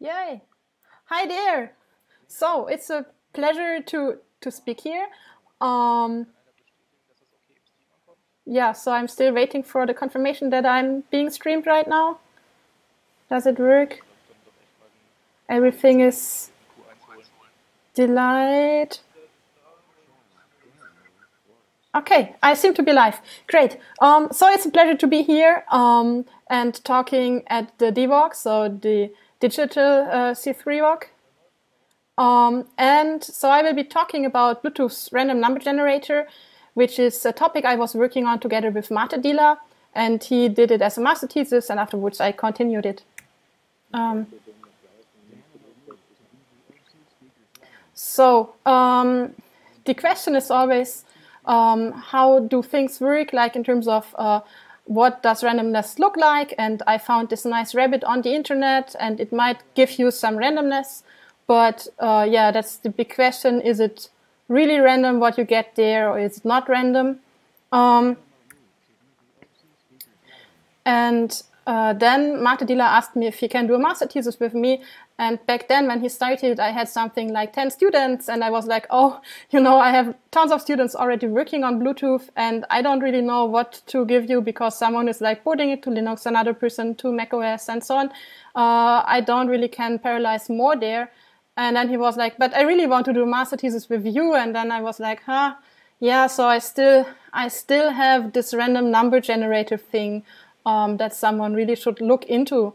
Yay! Hi there! So it's a pleasure to speak here. Um, yeah, so I'm still waiting for the confirmation that I'm being streamed right now. Does it work? Everything is delayed. Okay, I seem to be live. Great. So it's a pleasure to be here and talking at the DVOG, so the Digital C3 VOG. And so I will be talking about Bluetooth's random number generator, which is a topic I was working on together with Mate Dila, and he did it as a master thesis, and afterwards I continued it. So the question is always, how do things work, like in terms of what does randomness look like? And I found this nice rabbit on the internet, and it might give you some randomness. But yeah, that's the big question. Is it really random what you get there, or is it not random? And then Mate Dila asked me if he can do a master thesis with me. And back then, when he started, I had something like 10 students. And I was like, oh, I have tons of students already working on Bluetooth. And I don't really know what to give you because someone is like porting it to Linux, another person to macOS and so on. I don't really can parallelize more there. And then he was like, but I really want to do a master thesis with you. And then I was like, yeah, so I still have this random number generator thing that someone really should look into.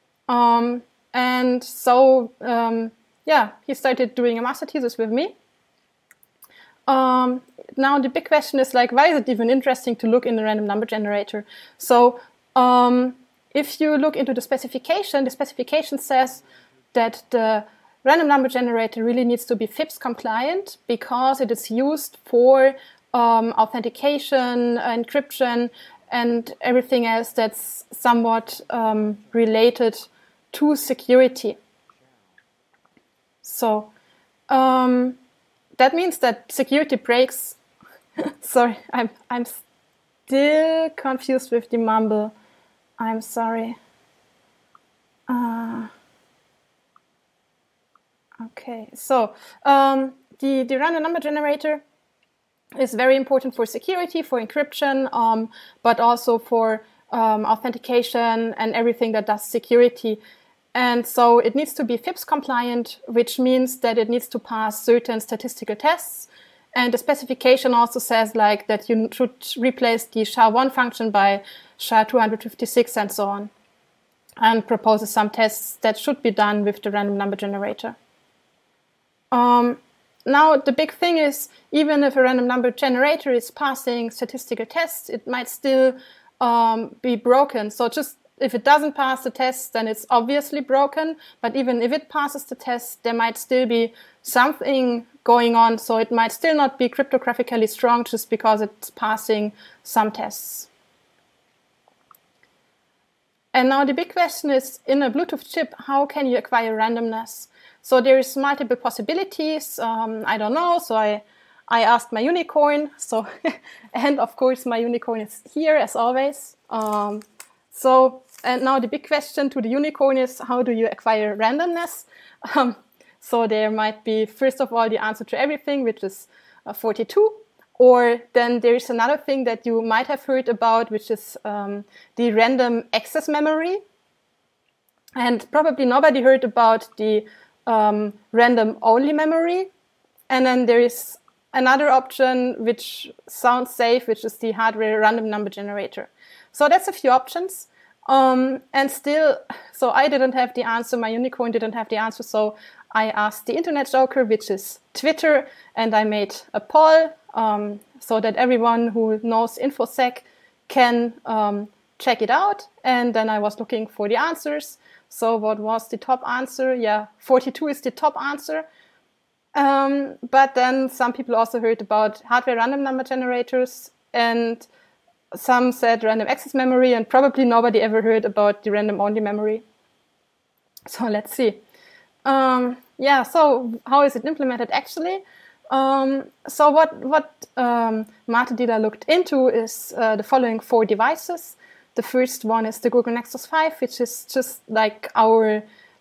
And so, yeah, he started doing a master thesis with me. Now the big question is like, why is it even interesting to look in the random number generator? So if you look into the specification says that the random number generator really needs to be FIPS compliant because it is used for authentication, encryption, and everything else that's somewhat related to security. So that means that security breaks. Sorry, I'm still confused with the mumble. I'm sorry. Okay, so the random number generator is very important for security, for encryption, but also for authentication and everything that does security. And so it needs to be FIPS compliant, which means that it needs to pass certain statistical tests. And the specification also says like that you should replace the SHA-1 function by SHA-256 and so on, and proposes some tests that should be done with the random number generator. Now, the big thing is, even if a random number generator is passing statistical tests, it might still be broken. So just if it doesn't pass the test, then it's obviously broken. But even if it passes the test, there might still be something going on. So it might still not be cryptographically strong just because it's passing some tests. And now the big question is, in a Bluetooth chip, how can you acquire randomness? So there's multiple possibilities. I don't know. So I asked my unicorn. So, and of course my unicorn is here as always. And now the big question to the unicorn is, how do you acquire randomness? So there might be, first of all, the answer to everything, which is 42. Or then there's another thing that you might have heard about, which is the random access memory. And probably nobody heard about the random only memory. And then there is another option which sounds safe, which is the hardware random number generator. So that's a few options. And still, so I didn't have the answer, my unicorn didn't have the answer, so I asked the Internet Joker, which is Twitter, and I made a poll so that everyone who knows InfoSec can check it out. And then I was looking for the answers. So what was the top answer? Yeah, 42 is the top answer. But then some people also heard about hardware random number generators, and some said random access memory, and probably nobody ever heard about the random only memory. So let's see. Yeah, so how is it implemented actually? So what Mate Dila looked into is the following 4 devices. The first one is the Google Nexus 5, which is just like our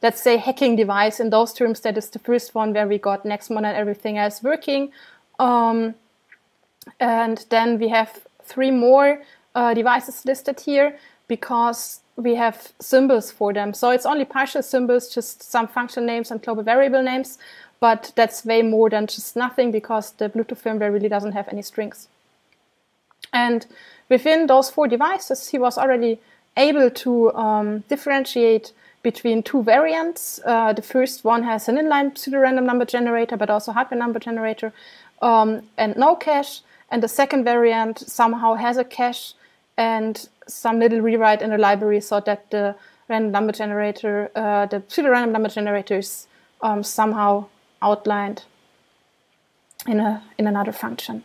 let's say, hacking device. In those terms, that is the first one where we got Nextmon and everything else working. And then we have 3 more devices listed here because we have symbols for them. So it's only partial symbols, just some function names and global variable names. But that's way more than just nothing because the Bluetooth firmware really doesn't have any strings. And within those 4 devices, he was already able to differentiate between 2 variants. The first one has an inline pseudo-random number generator, but also hardware number generator, and no cache. And the second variant somehow has a cache and some little rewrite in the library so that the random number generator, the pseudo-random number generator is somehow outlined in another function.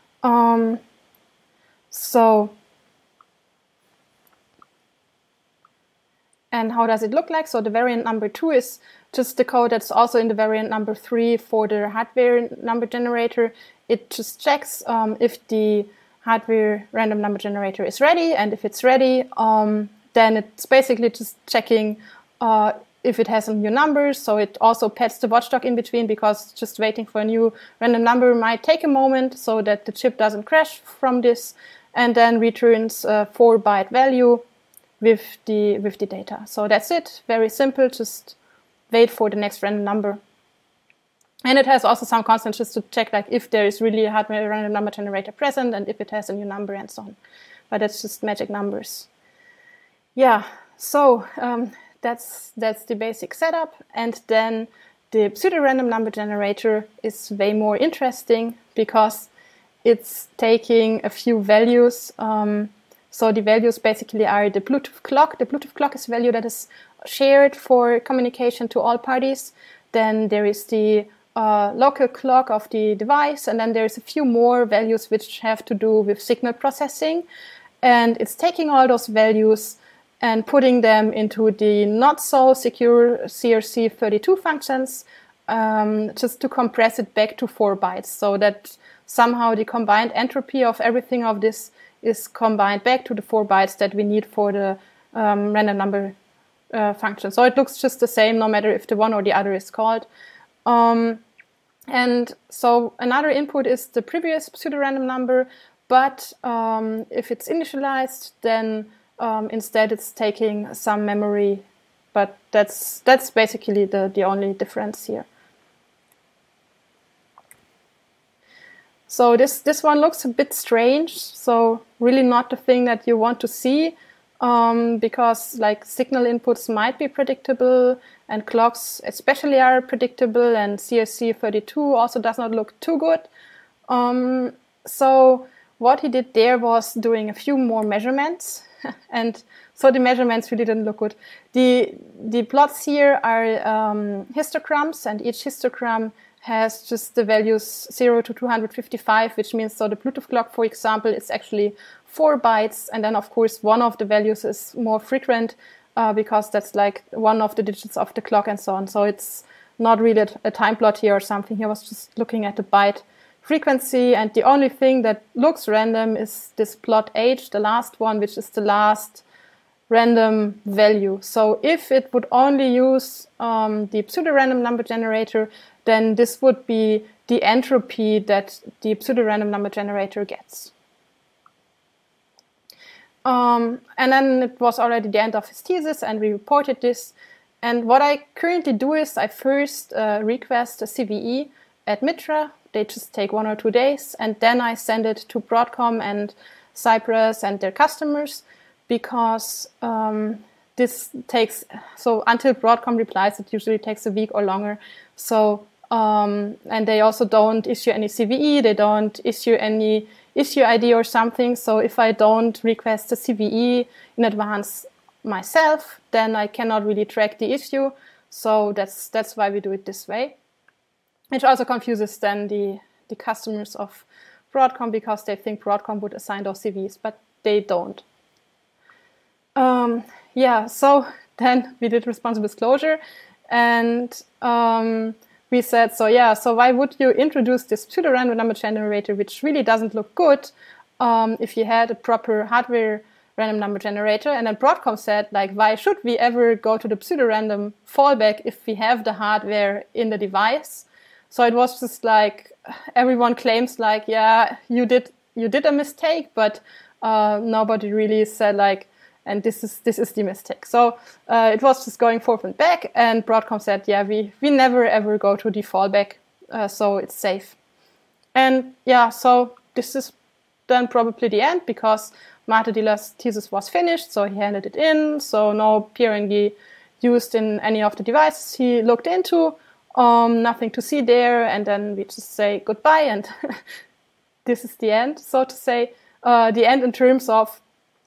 And how does it look like? So the variant number 2 is just the code that's also in the variant number 3 for the hardware number generator. It just checks if the hardware random number generator is ready, and if it's ready, then it's basically just checking if it has a new number. So it also pads the watchdog in between because just waiting for a new random number might take a moment so that the chip doesn't crash from this, and then returns a 4-byte value with the data. So that's it. Very simple. Just wait for the next random number. And it has also some constants just to check like if there is really a hardware random number generator present and if it has a new number and so on. But that's just magic numbers. Yeah. So that's the basic setup. And then the pseudo-random number generator is way more interesting because it's taking a few values. So the values basically are the Bluetooth clock. The Bluetooth clock is a value that is shared for communication to all parties. Then there is the local clock of the device. And then there's a few more values which have to do with signal processing. And it's taking all those values and putting them into the not so secure CRC32 functions just to compress it back to 4 bytes so that somehow the combined entropy of everything of this is combined back to the 4 bytes that we need for the random number function. So it looks just the same no matter if the one or the other is called. And so another input is the previous pseudo-random number, but if it's initialized, then instead it's taking some memory. But that's basically the only difference here. So this one looks a bit strange. So really not the thing that you want to see because like signal inputs might be predictable and clocks especially are predictable, and CRC32 also does not look too good. So what he did there was doing a few more measurements and so the measurements really didn't look good. The plots here are histograms, and each histogram has just the values 0 to 255, which means so the Bluetooth clock, for example, is actually 4 bytes. And then, of course, one of the values is more frequent because that's like one of the digits of the clock and so on. So it's not really a time plot here or something. He was just looking at the byte frequency. And the only thing that looks random is this plot H, the last one, which is the last random value. So if it would only use the pseudo-random number generator, then this would be the entropy that the pseudo-random number generator gets. And then it was already the end of his thesis, and we reported this. And what I currently do is I first request a CVE at Mitra. They just take 1 or 2 days, and then I send it to Broadcom and Cypress and their customers, because this takes, so until Broadcom replies, it usually takes a week or longer. So, and they also don't issue any CVE, they don't issue any issue ID or something. So if I don't request a CVE in advance myself, then I cannot really track the issue. So that's why we do it this way. Which also confuses then the customers of Broadcom, because they think Broadcom would assign those CVEs, but they don't. Yeah, so then we did responsible disclosure, and we said, so why would you introduce this pseudo-random number generator, which really doesn't look good, if you had a proper hardware random number generator. And then Broadcom said, like, why should we ever go to the pseudorandom fallback if we have the hardware in the device? So it was just like, everyone claims like, yeah, you did a mistake, but nobody really said like, and this is the mistake. So it was just going forth and back, and Broadcom said, yeah, we never ever go to the fallback, so it's safe. And yeah, so this is then probably the end, because Mate Deeler's thesis was finished, so he handed it in, so no PRNG used in any of the devices he looked into, nothing to see there, and then we just say goodbye, and this is the end, so to say. The end in terms of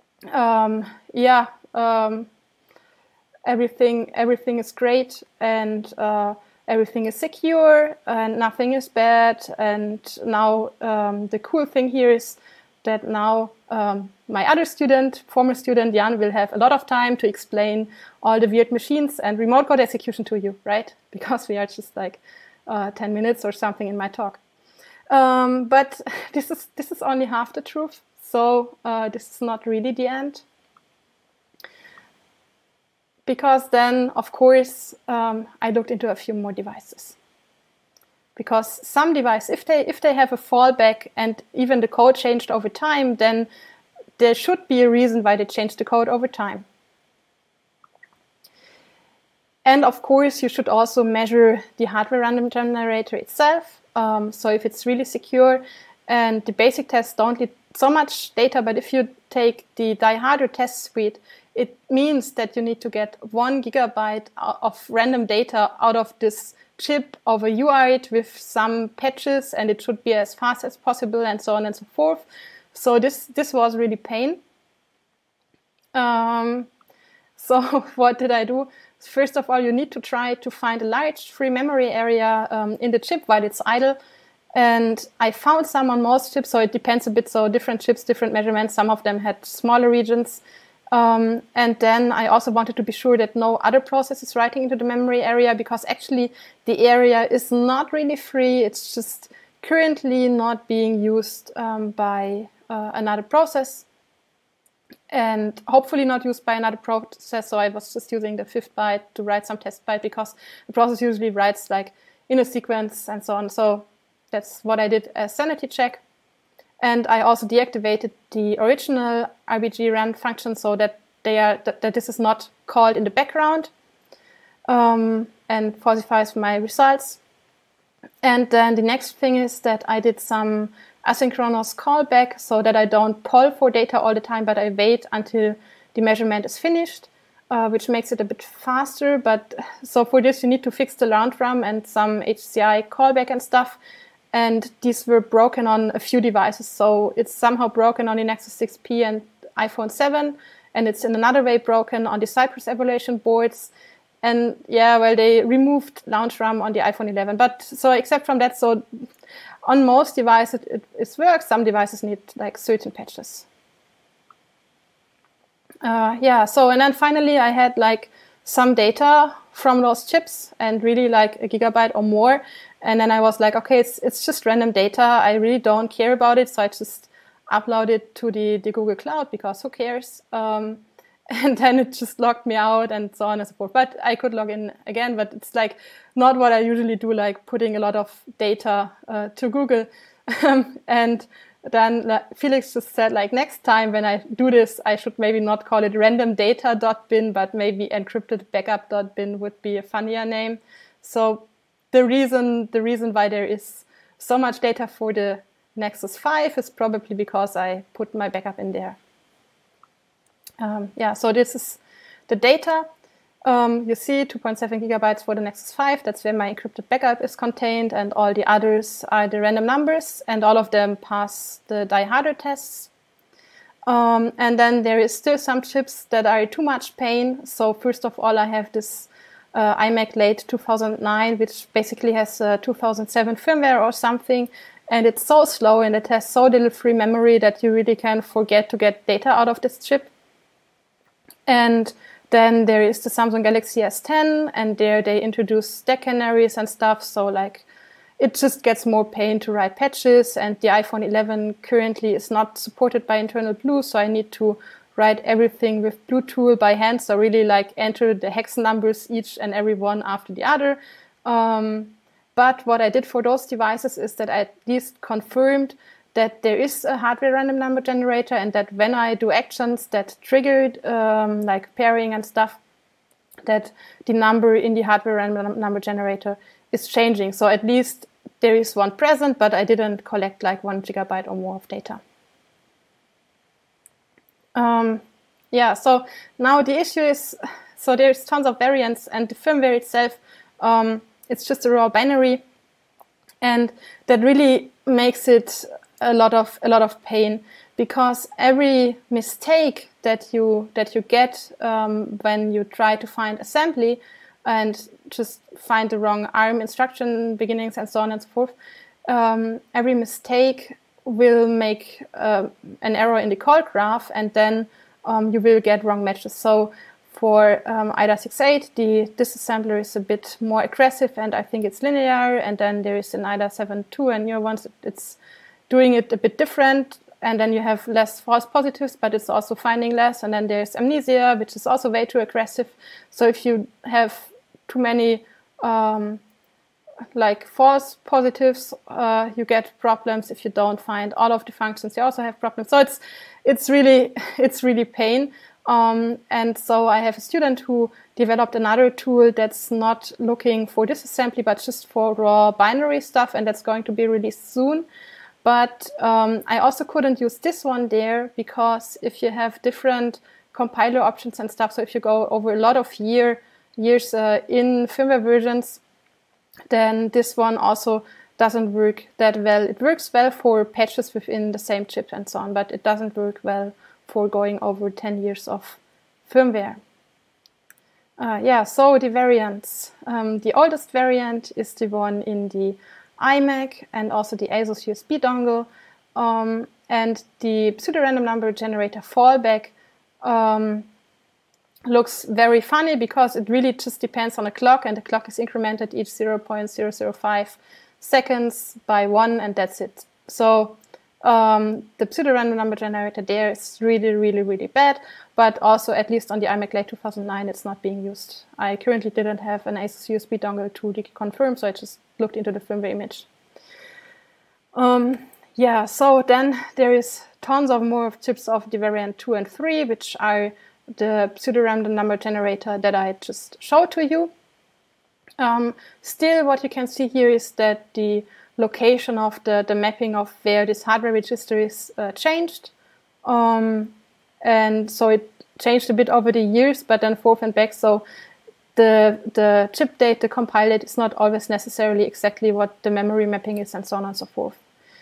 everything is great, and everything is secure, and nothing is bad. And now the cool thing here is that now my other student, former student Jan, will have a lot of time to explain all the weird machines and remote code execution to you, right? Because we are just like 10 minutes or something in my talk. But this is only half the truth. So this is not really the end. Because then, of course, I looked into a few more devices. Because some devices, if they have a fallback and even the code changed over time, then there should be a reason why they changed the code over time. And of course, you should also measure the hardware random generator itself. So if it's really secure, and the basic tests don't need so much data, but if you take the dieharder test suite, it means that you need to get 1 gigabyte of random data out of this chip over UART with some patches, and it should be as fast as possible, and so on and so forth. So this was really pain. So what did I do? First of all, you need to try to find a large free memory area in the chip while it's idle. And I found some on most chips, so it depends a bit. So different chips, different measurements. Some of them had smaller regions. And then I also wanted to be sure that no other process is writing into the memory area, because actually the area is not really free. It's just currently not being used by another process, and hopefully not used by another process. So I was just using the 5th byte to write some test byte, because the process usually writes like in a sequence and so on. So that's what I did as sanity check. And I also deactivated the original RBG-RAND function, so that that this is not called in the background, and falsifies my results. And then the next thing is that I did some asynchronous callback, so that I don't poll for data all the time, but I wait until the measurement is finished, which makes it a bit faster. But so for this, you need to fix the round-run and some HCI callback and stuff. And these were broken on a few devices. So it's somehow broken on the Nexus 6P and iPhone 7. And it's in another way broken on the Cypress evaluation boards. And yeah, well, they removed launch RAM on the iPhone 11. But so except from that, so on most devices it works. Some devices need like certain patches. So and then finally I had like some data from those chips, and really like a gigabyte or more. And then I was like, okay, it's just random data. I really don't care about it. So I just upload it to the Google Cloud, because who cares? And then it just logged me out and so on and so forth. But I could log in again, but it's like not what I usually do, like putting a lot of data to Google. And then Felix just said, like, next time when I do this, I should maybe not call it randomdata.bin, but maybe encryptedbackup.bin would be a funnier name. So the reason why there is so much data for the Nexus 5 is probably because I put my backup in there. So this is the data. You see 2.7 gigabytes for the Nexus 5. That's where my encrypted backup is contained, and all the others are the random numbers, and all of them pass the dieharder tests. And then there is still some chips that are too much pain. So first of all, I have this iMac late 2009, which basically has 2007 firmware or something. And it's so slow, and it has so little free memory that you really can forget to get data out of this chip. And then there is the Samsung Galaxy S10, and there they introduce stack canaries and stuff. So like it just gets more pain to write patches, and the iPhone 11 currently is not supported by internal BLU. So I need to write everything with BlueTool by hand. So really like enter the hex numbers each and every one after the other. But what I did for those devices is that I at least confirmed that there is a hardware random number generator, and that when I do actions that triggered like pairing and stuff, that the number in the hardware random number generator is changing. So at least there is one present, but I didn't collect like 1 gigabyte or more of data. Yeah, so now the issue is, so there's tons of variants, and the firmware itself, it's just a raw binary, and that really makes it a lot of pain, because every mistake that you get when you try to find assembly and just find the wrong ARM instruction beginnings and so on and so forth, every mistake will make an error in the call graph, and then you will get wrong matches. So for IDA 6.8, the disassembler is a bit more aggressive, and I think it's linear. And then there is in IDA 7.2 and newer ones, it's doing it a bit different. And then you have less false positives, but it's also finding less. And then there's amnesia, which is also way too aggressive. So if you have too many like false positives, you get problems. If you don't find all of the functions, you also have problems. So it's really pain. And so I have a student who developed another tool that's not looking for disassembly, but just for raw binary stuff, and that's going to be released soon. But I also couldn't use this one there, because if you have different compiler options and stuff, so if you go over a lot of years in firmware versions, then this one also doesn't work that well. It works well for patches within the same chip and so on, but it doesn't work well for going over 10 years of firmware. So the variants. The oldest variant is the one in the iMac and also the ASUS USB dongle. And the pseudo-random number generator fallback looks very funny, because it really just depends on a clock, and the clock is incremented each 0.005 seconds by 1, and that's it. So the pseudo-random number generator there is really, really, really bad, but also at least on the iMac late 2009, it's not being used. I currently didn't have an ASUS USB dongle to confirm, so I just looked into the firmware image. So then there is tons of more chips of the variant 2 and 3, which are the pseudo-random number generator that I just showed to you. Still, what you can see here is that the location of the mapping of where this hardware register is changed. And so it changed a bit over the years, but then forth and back. So the chip date, the compile date is not always necessarily exactly what the memory mapping is, and so on and so forth.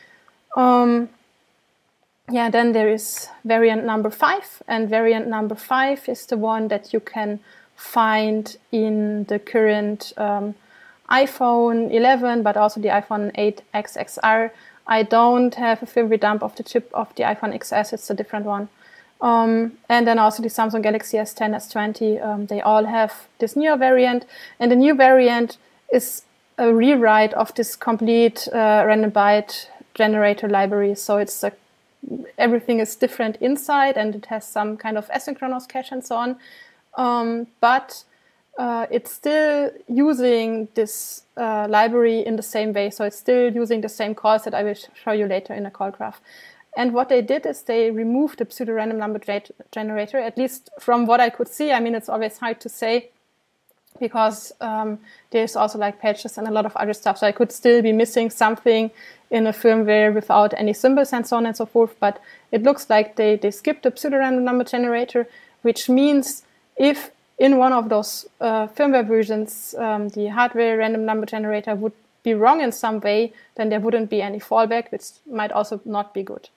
Then there is variant number 5, and variant number 5 is the one that you can find in the current iPhone 11, but also the iPhone 8X XR. I don't have a firmware dump of the chip of the iPhone XS, it's a different one. And then also the Samsung Galaxy S10, S20, they all have this newer variant. And the new variant is a rewrite of this complete random byte generator library. So it's everything is different inside, and it has some kind of asynchronous cache and so on. But it's still using this library in the same way. So it's still using the same calls that I will show you later in a call graph. And what they did is they removed the pseudo-random number generator, at least from what I could see. I mean, it's always hard to say, because there's also like patches and a lot of other stuff. So I could still be missing something in a firmware without any symbols and so on and so forth. But it looks like they skipped the pseudo-random number generator, which means if in one of those firmware versions the hardware random number generator would be wrong in some way, then there wouldn't be any fallback, which might also not be good.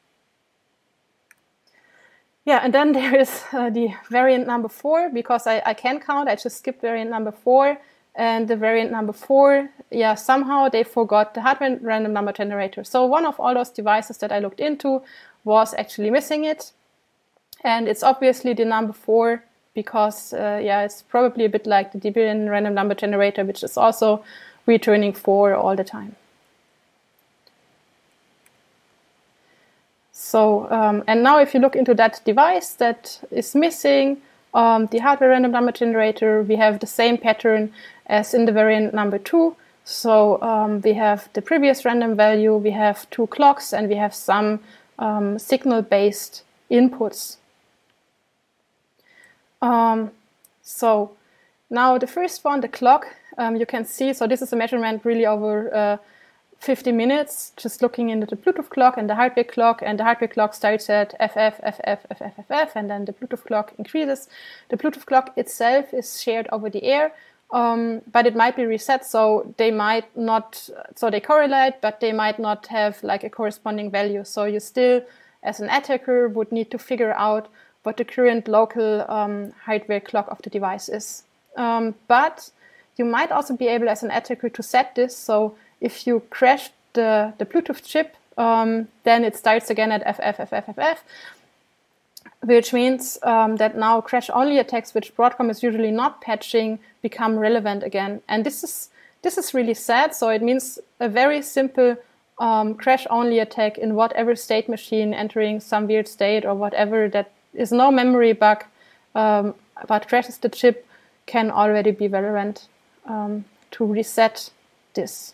Yeah, and then there is the variant number 4, because I can count, I just skipped variant number 4, and the variant number 4, somehow they forgot the hardware random number generator. So one of all those devices that I looked into was actually missing it, and it's obviously the number 4, because it's probably a bit like the Debian random number generator, which is also returning 4 all the time. So, and now if you look into that device that is missing the hardware random number generator, we have the same pattern as in the variant number 2. So we have the previous random value, we have 2 clocks, and we have some signal-based inputs. So now the first one, the clock, you can see, so this is a measurement really over 50 minutes, just looking into the Bluetooth clock and the hardware clock, and the hardware clock starts at FF, FF, FF, FF, and then the Bluetooth clock increases. The Bluetooth clock itself is shared over the air, but it might be reset, so they might not, so they correlate, but they might not have like a corresponding value. So you still, as an attacker, would need to figure out what the current local hardware clock of the device is. But you might also be able, as an attacker, to set this. So if you crash the Bluetooth chip, then it starts again at FF, which means that now crash-only attacks, which Broadcom is usually not patching, become relevant again. And this is really sad. So it means a very simple crash-only attack in whatever state machine, entering some weird state or whatever, that is no memory bug, but crashes the chip, can already be relevant to reset this.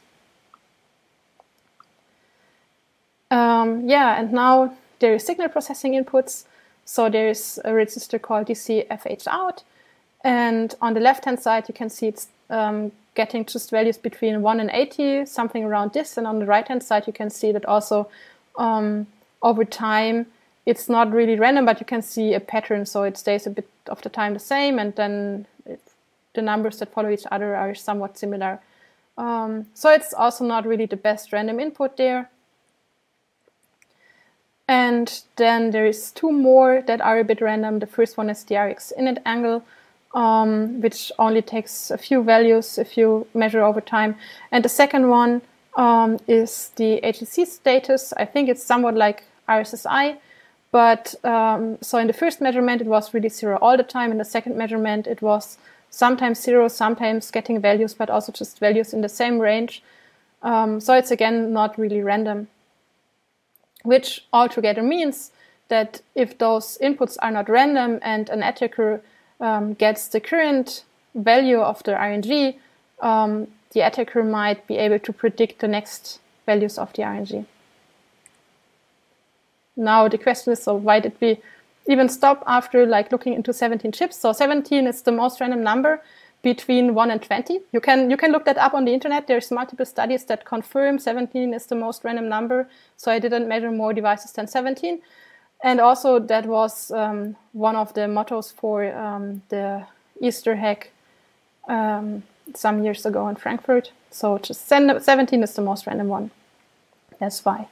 And now there is signal processing inputs. So there is a register called DCFH out. And on the left-hand side, you can see it's getting just values between 1 and 80, something around this. And on the right-hand side, you can see that also over time, it's not really random, but you can see a pattern. So it stays a bit of the time the same, and then the numbers that follow each other are somewhat similar. So it's also not really the best random input there. And then there is 2 more that are a bit random. The first one is the RX init angle, which only takes a few values if you measure over time. And the second one is the HEC status. I think it's somewhat like RSSI. But so in the first measurement, it was really 0 all the time. In the second measurement, it was sometimes 0, sometimes getting values, but also just values in the same range. So it's, again, not really random, which altogether means that if those inputs are not random and an attacker gets the current value of the RNG, the attacker might be able to predict the next values of the RNG. Now the question is, so why did we even stop after looking into 17 chips? So 17 is the most random number between 1 and 20. You can look that up on the internet. There's multiple studies that confirm 17 is the most random number. So I didn't measure more devices than 17. And also that was one of the mottos for the Easter hack some years ago in Frankfurt. So just 17 is the most random one. That's why.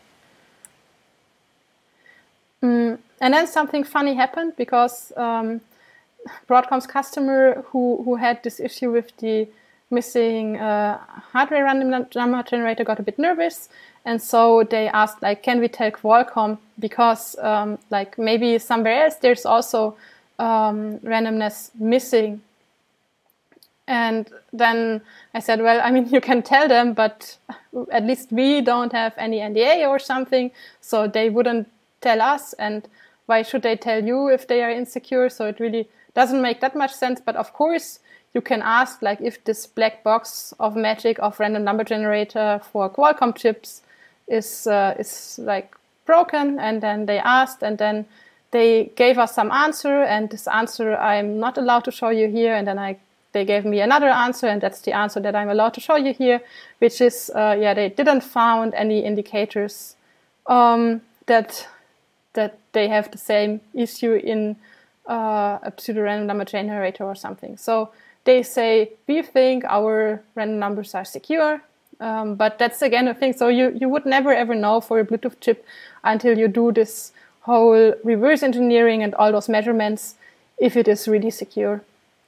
And then something funny happened, because Broadcom's customer who had this issue with the missing hardware random number generator got a bit nervous, and so they asked, can we tell Qualcomm, because maybe somewhere else there's also randomness missing. And then I said, well, I mean, you can tell them, but at least we don't have any NDA or something, so they wouldn't tell us, and why should they tell you if they are insecure? So it really doesn't make that much sense. But of course, you can ask if this black box of magic of random number generator for Qualcomm chips is broken, and then they asked, and then they gave us some answer, and this answer I'm not allowed to show you here, and then they gave me another answer, and that's the answer that I'm allowed to show you here, which is they didn't found any indicators that they have the same issue in a pseudo-random number generator or something. So they say, we think our random numbers are secure, but that's again a thing. So you would never ever know for a Bluetooth chip until you do this whole reverse engineering and all those measurements if it is really secure.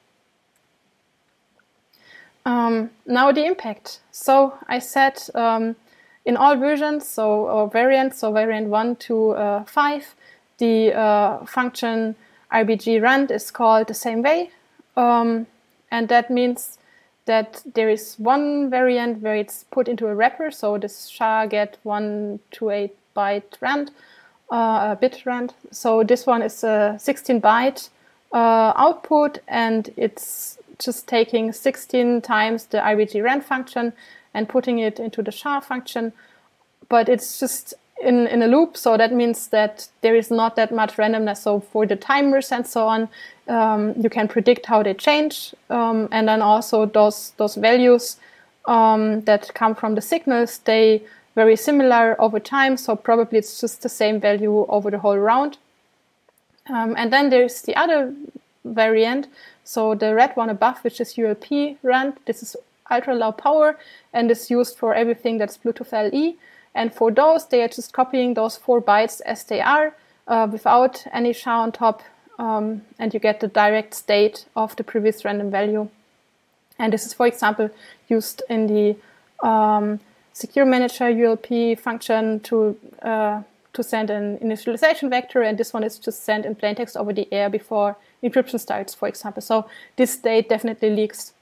Now the impact. So I said in all versions, or variants, so variant 1 to 5, the function RBG rand is called the same way. And that means that there is one variant where it's put into a wrapper, so this SHA-get 128 byte rand. bit rand. So this one is a 16-byte output, and it's just taking 16 times the IBG rand function and putting it into the SHA function. But it's just in a loop, so that means that there is not that much randomness. So for the timers and so on, you can predict how they change, and then also those values that come from the signals stay very similar over time. So probably it's just the same value over the whole round. And then there's the other variant, so the red one above, which is ULP rand. This is ultra low power and is used for everything that's Bluetooth LE. And for those, they are just copying those 4 bytes as they are, without any SHA on top, and you get the direct state of the previous random value. And this is, for example, used in the Secure Manager ULP function to send an initialization vector, and this one is just sent in plain text over the air before encryption starts, for example. So this state definitely leaks.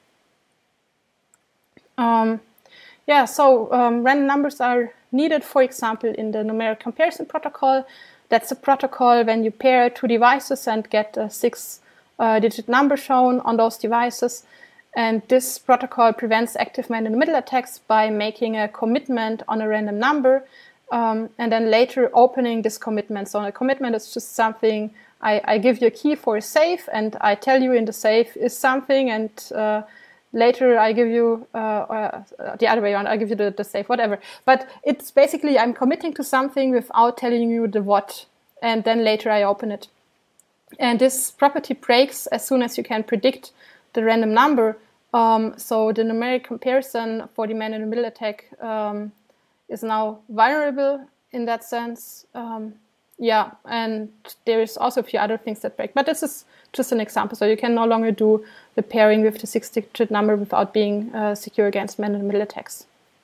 Random numbers are needed, for example, in the numeric comparison protocol. That's a protocol when you pair 2 devices and get a 6-digit number shown on those devices. And this protocol prevents active man-in-the-middle attacks by making a commitment on a random number, and then later opening this commitment. So a commitment is just something, I give you a key for a safe, and I tell you in the safe is something, and later I give you, the other way around, I give you the safe, whatever. But it's basically, I'm committing to something without telling you the what, and then later I open it. And this property breaks as soon as you can predict the random number. So the numeric comparison for the man-in-the-middle attack is now vulnerable in that sense. And there is also a few other things that break. But this is just an example. So you can no longer do the pairing with the 6-digit number without being secure against man-in-the-middle attacks.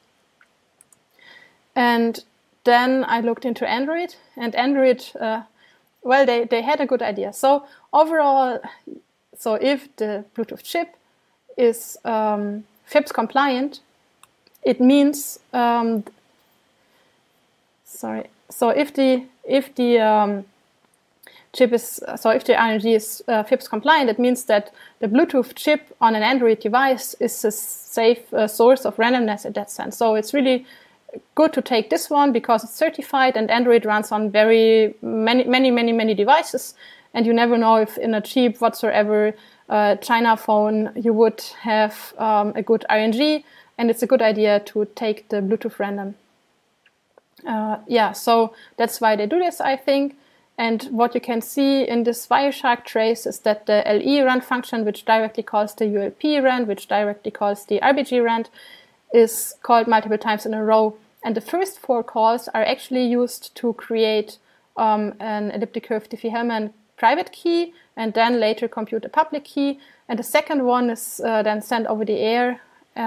And then I looked into Android. And Android, they had a good idea. So overall, so if the Bluetooth chip is FIPS compliant, it means So if the chip is if the RNG is FIPS compliant, it means that the Bluetooth chip on an Android device is a safe source of randomness in that sense. So it's really good to take this one because it's certified, and Android runs on very many devices, and you never know if in a cheap whatsoever China phone you would have a good RNG, and it's a good idea to take the Bluetooth random. So that's why they do this, I think. And what you can see in this Wireshark trace is that the LE rand function, which directly calls the ULP rand, which directly calls the RBG rand, is called multiple times in a row. And the first 4 calls are actually used to create an elliptic curve Diffie-Hellman private key, and then later compute a public key. And the second one is then sent over the air.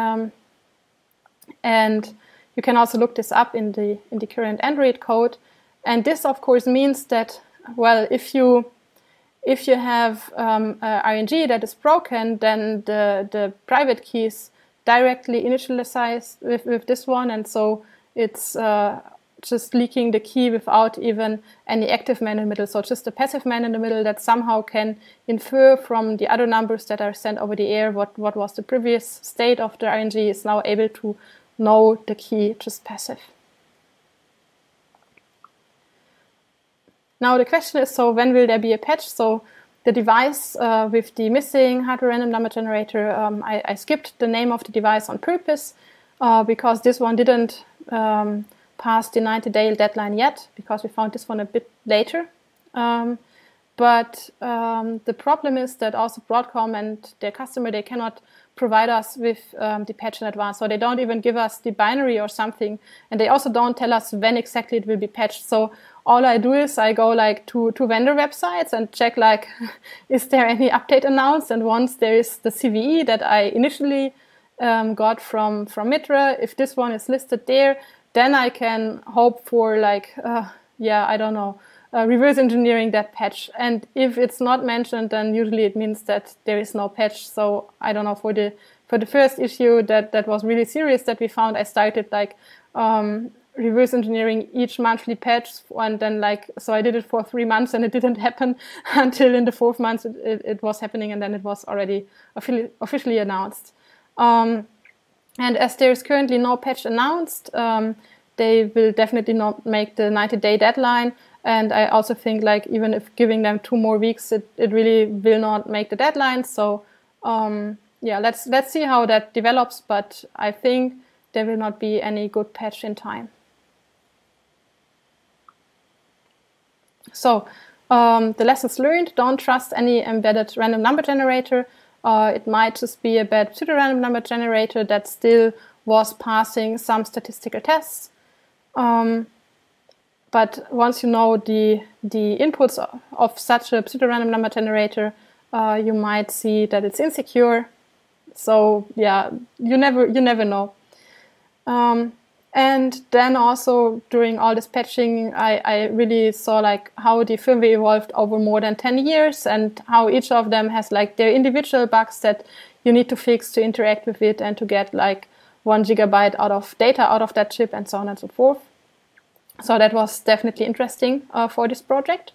And you can also look this up in the current Android code. And this, of course, means that, well, if you have RNG that is broken, then the private key is directly initialized with this one, and so it's just leaking the key without even any active man in the middle. So just a passive man in the middle that somehow can infer from the other numbers that are sent over the air what was the previous state of the RNG is now able to know the key just passive. Now the question is, so when will there be a patch? So the device with the missing hardware random number generator, I skipped the name of the device on purpose because this one didn't pass the 90-day deadline yet, because we found this one a bit later. But the problem is that also Broadcom and their customer, they cannot provide us with the patch in advance. So they don't even give us the binary or something. And they also don't tell us when exactly it will be patched. So all I do is I go like to vendor websites and check like, is there any update announced? And once there is the CVE that I initially got from Mitra, if this one is listed there, then I can hope for like, I don't know, reverse engineering that patch. And if it's not mentioned, then usually it means that there is no patch. So I don't know, for the first issue that was really serious that we found, I started like reverse engineering each monthly patch, and then so I did it for 3 months, and it didn't happen until in the 4th month it was happening, and then it was already officially announced. And as there's currently no patch announced, they will definitely not make the 90-day deadline. And I also think even if giving them 2 more weeks, it really will not make the deadline. So let's see how that develops. But I think there will not be any good patch in time. So the lessons learned: don't trust any embedded random number generator. It might just be a bad pseudo-random number generator that still was passing some statistical tests. But once you know the inputs of such a pseudo-random number generator, you might see that it's insecure. So yeah, you never know. And then also during all this patching, I really saw how the firmware evolved over more than 10 years and how each of them has their individual bugs that you need to fix to interact with it and to get 1 gigabyte of data out of that chip and so on and so forth. So that was definitely interesting for this project.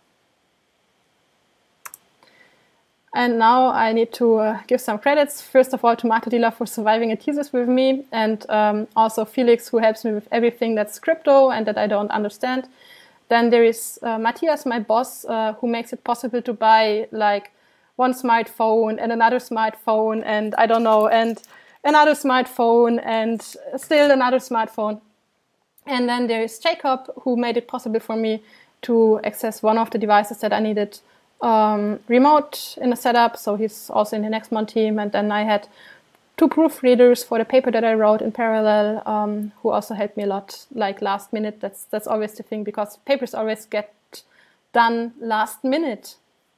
And now I need to give some credits, first of all, to Marta Dila for surviving a thesis with me, and also Felix, who helps me with everything that's crypto and that I don't understand. Then there is Matthias, my boss, who makes it possible to buy 1 smartphone and another smartphone and I don't know, and another smartphone and still another smartphone. And then there is Jacob, who made it possible for me to access one of the devices that I needed remote in the setup, so he's also in the Nextmon team. And then I had 2 proofreaders for the paper that I wrote in parallel, who also helped me a lot, last minute. That's always the thing, because papers always get done last minute.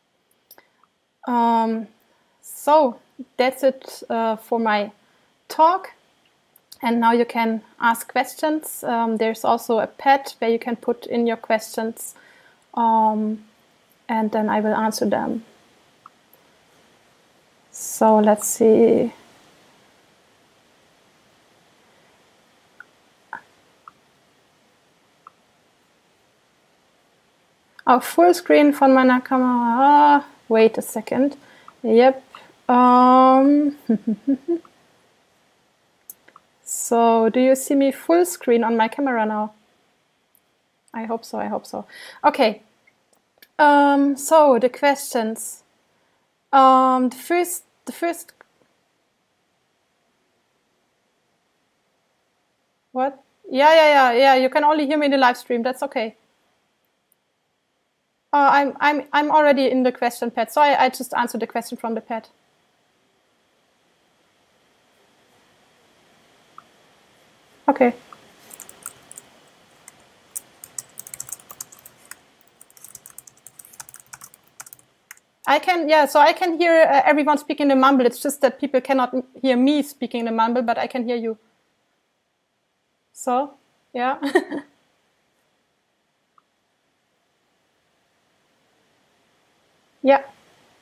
So that's it for my talk. And now you can ask questions. There's also a pad where you can put in your questions. And then I will answer them. So let's see. Full screen von meiner Kamera. Wait a second. Yep. So do you see me full screen on my camera now? I hope so. Okay. So the questions. The first. What? Yeah. You can only hear me in the live stream. That's okay. I'm already in the question pad, so I just answered the question from the pad. Okay. I can hear everyone speaking the mumble. It's just that people cannot hear me speaking the mumble, but I can hear you. So, yeah. Yeah.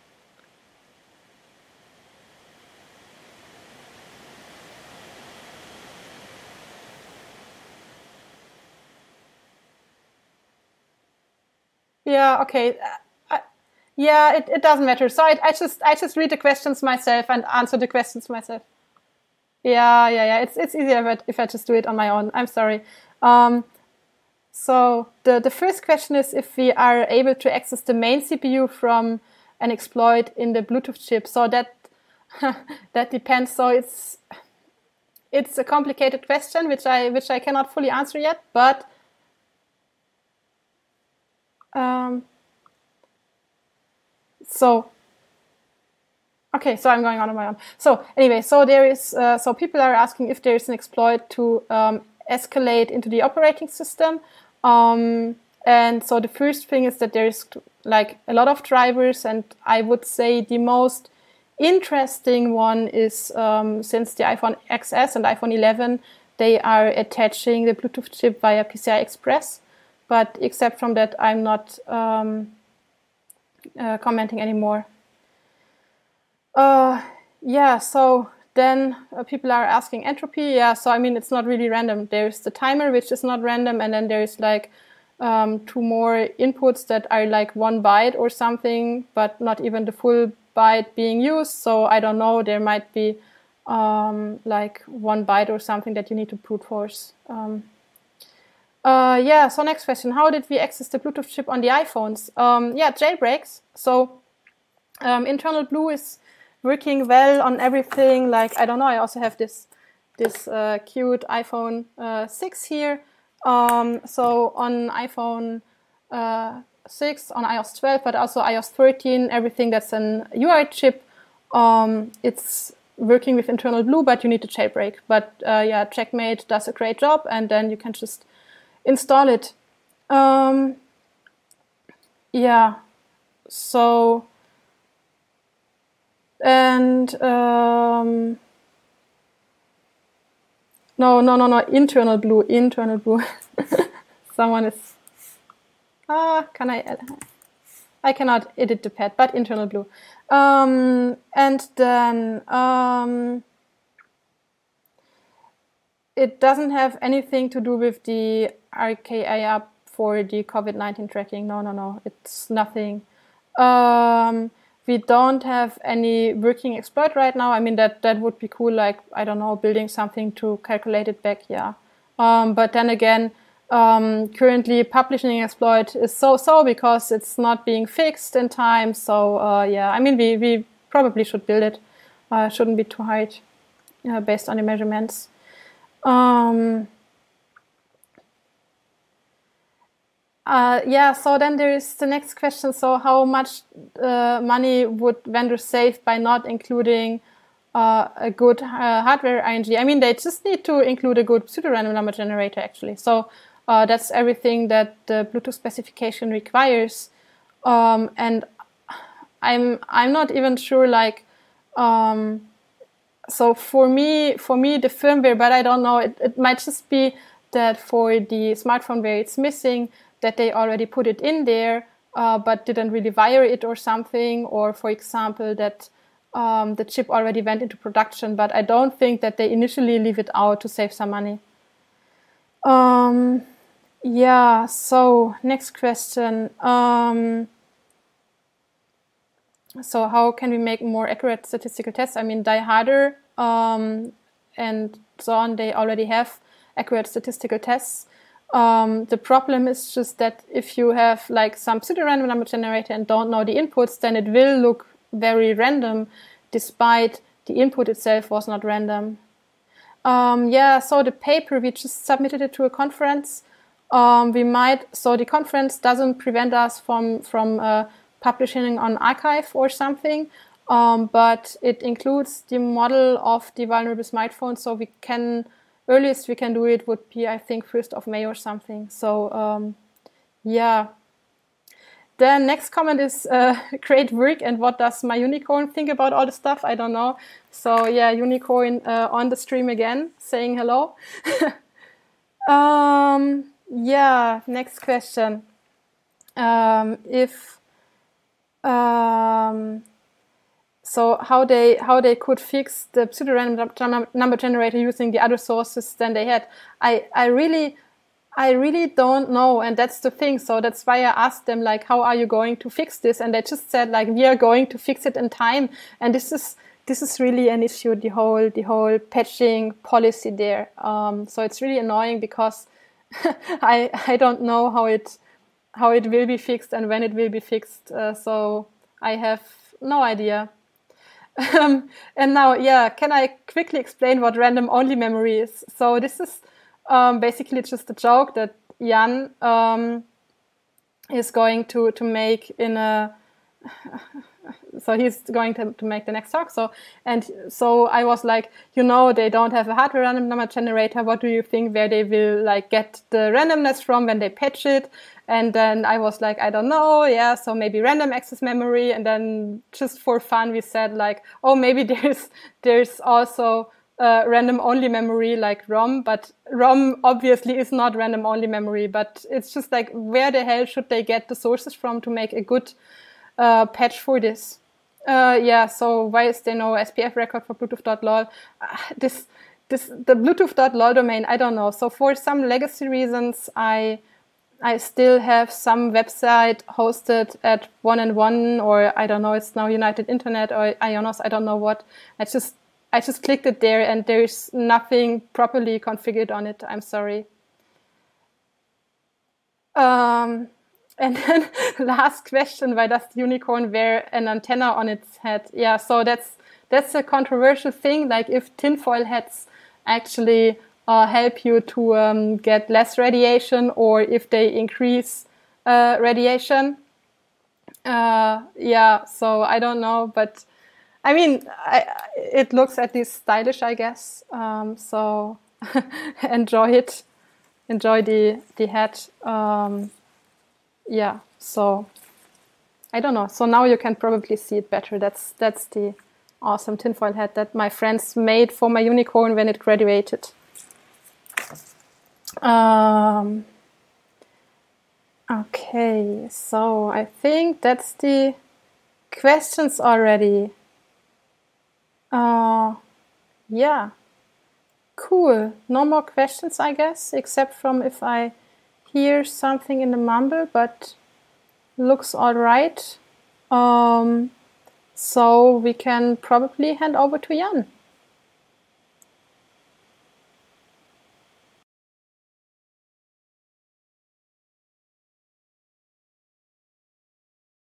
Yeah, okay. Yeah, it doesn't matter. So I just read the questions myself and answer the questions myself. Yeah. It's easier if I just do it on my own. I'm sorry. So the first question is if we are able to access the main CPU from an exploit in the Bluetooth chip. So that that depends. So it's a complicated question which I cannot fully answer yet, but okay, so I'm going on my own. So anyway, so there is so people are asking if there is an exploit to escalate into the operating system. And so the first thing is that there is a lot of drivers, and I would say the most interesting one is since the iPhone XS and iPhone 11, they are attaching the Bluetooth chip via PCI Express. But except from that, I'm not commenting anymore. So Then people are asking entropy. Yeah, so I mean, it's not really random. There's the timer, which is not random, and then there's like 2 more inputs that are like 1 byte or something, but not even the full byte being used. So I don't know, there might be like 1 byte or something that you need to brute force. Yeah, so next question. How did we access the Bluetooth chip on the iPhones? Yeah, jailbreaks. So internal Blue is working well on everything. Like, I don't know, I also have this cute iPhone 6 here. So on iPhone 6, on iOS 12, but also iOS 13, everything that's an UI chip, it's working with internal Blue, but you need to jailbreak. But yeah, Checkmate does a great job, and then you can just install it. Yeah, so, and no, internal Blue. Someone is, I cannot edit the pad, but internal Blue. And then, it doesn't have anything to do with the RKA app for the COVID-19 tracking. No, it's nothing. We don't have any working exploit right now. I mean, that would be cool, like, I don't know, building something to calculate it back, yeah. But then again, currently publishing exploit is so because it's not being fixed in time. So, yeah, I mean, we probably should build it. Shouldn't be too hard based on the measurements. Yeah, so then there is the next question. So how much money would vendors save by not including a good hardware ING? I mean, they just need to include a good pseudorandom number generator, actually. So that's everything that the Bluetooth specification requires. And I'm not even sure, like, so for me, the firmware, but I don't know, it might just be that for the smartphone where it's missing, that they already put it in there, but didn't really wire it or something, or for example, that the chip already went into production, but I don't think that they initially leave it out to save some money. Yeah, so next question. So how can we make more accurate statistical tests? I mean, Die Harder and so on, they already have accurate statistical tests. The problem is just that if you have like some pseudorandom number generator and don't know the inputs, then it will look very random, despite the input itself was not random. Yeah, so the paper, we just submitted it to a conference. So the conference doesn't prevent us from publishing on arXiv or something, but it includes the model of the vulnerable smartphone, so earliest we can do it would be, I think, 1st of May or something. So, yeah. The next comment is great work, and what does my unicorn think about all the stuff? I don't know. So, yeah, unicorn on the stream again, saying hello. Yeah, next question. So how they could fix the pseudorandom number generator using the other sources than they had. I really don't know, and that's the thing. So that's why I asked them, like, how are you going to fix this? And they just said, like, we are going to fix it in time. And this is really an issue, the whole patching policy there. So it's really annoying because I don't know how it will be fixed and when it will be fixed. So I have no idea. And now, yeah, can I quickly explain what random only memory is? So this is basically just a joke that Jan is going to make in a... So he's going to make the next talk. So I was like, they don't have a hardware random number generator. What do you think where they will like get the randomness from when they patch it? And then I was like, I don't know. Yeah, so maybe random access memory. And then just for fun, we said like, oh, maybe there's also random only memory like ROM, but ROM obviously is not random only memory. But it's just like, where the hell should they get the sources from to make a good patch for this? Yeah, so why is there no SPF record for Bluetooth.lol? The Bluetooth.lol domain, I don't know. So for some legacy reasons, I still have some website hosted at 1&1, or I don't know, it's now United Internet or Ionos, I don't know what. I just clicked it there and there's nothing properly configured on it. I'm sorry. And then last question, why does the unicorn wear an antenna on its head? Yeah, so that's a controversial thing. Like if tinfoil hats actually help you to get less radiation, or if they increase radiation. Yeah, so I don't know, but I mean, it looks at least stylish, I guess. So enjoy it. Enjoy the hat. Yeah, so I don't know. So now you can probably see it better. That's the awesome tinfoil hat that my friends made for my unicorn when it graduated. Okay, so I think that's the questions already. Yeah, cool. No more questions, I guess, except from if I hear something in the mumble, but looks all right. So we can probably hand over to Jan.